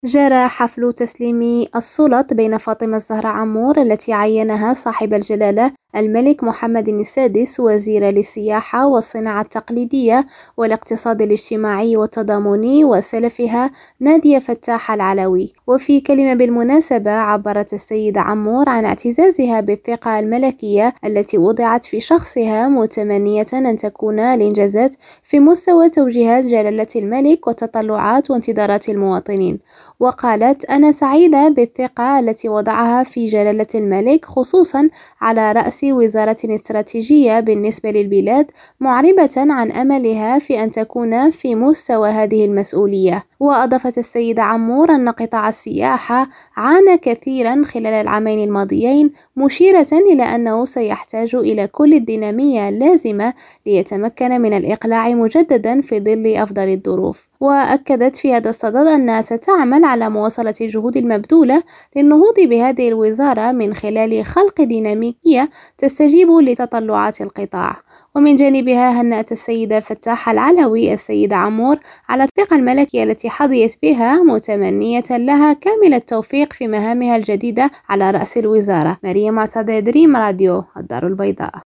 جرى حفل تسليم السلط بين فاطمة الزهراء عمور التي عينها صاحب الجلالة الملك محمد السادس وزيرا للسياحة والصناعة التقليدية والاقتصاد الاجتماعي والتضامني وسلفها نادية فتاح العلوي. وفي كلمة بالمناسبة عبرت السيدة عمور عن اعتزازها بالثقة الملكية التي وضعت في شخصها، متمنية أن تكون الإنجازات في مستوى توجيهات جلالة الملك وتطلعات وانتظارات المواطنين. وقالت: أنا سعيدة بالثقة التي وضعها في جلالة الملك، خصوصا على رأس وزارة استراتيجية بالنسبة للبلاد، معربة عن أملها في أن تكون في مستوى هذه المسؤولية. وأضافت السيدة عمور أن قطاع السياحة عانى كثيرا خلال العامين الماضيين، مشيرة إلى أنه سيحتاج إلى كل الدينامية اللازمة ليتمكن من الإقلاع مجددا في ظل أفضل الظروف. وأكدت في هذا الصدد أنها ستعمل على مواصلة الجهود المبذولة للنهوض بهذه الوزارة من خلال خلق ديناميكية تستجيب لتطلعات القطاع. ومن جانبها هنأت السيدة فتاح العلوي السيدة عمور على الثقة الملكية التي حظيت بها، متمنية لها كامل التوفيق في مهامها الجديدة على رأس الوزارة. مريم معتضد، دريم راديو، الدار البيضاء.